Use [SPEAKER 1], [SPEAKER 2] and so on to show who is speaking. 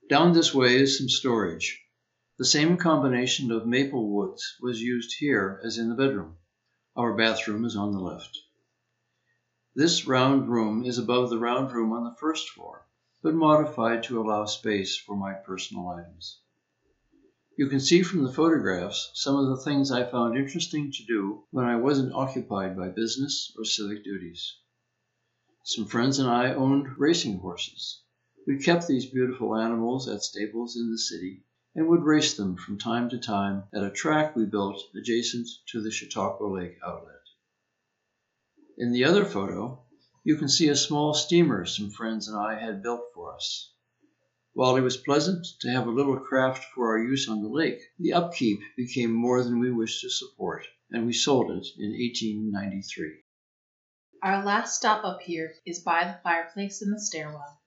[SPEAKER 1] Down this way is some storage. The same combination of maple woods was used here as in the bedroom. Our bathroom is on the left. This round room is above the round room on the first floor, but modified to allow space for my personal items. You can see from the photographs some of the things I found interesting to do when I wasn't occupied by business or civic duties. Some friends and I owned racing horses. We kept these beautiful animals at stables in the city and would race them from time to time at a track we built adjacent to the Chautauqua Lake outlet. In the other photo, you can see a small steamer some friends and I had built for us. While it was pleasant to have a little craft for our use on the lake, the upkeep became more than we wished to support, and we sold it in 1893.
[SPEAKER 2] Our last stop up here is by the fireplace in the stairwell.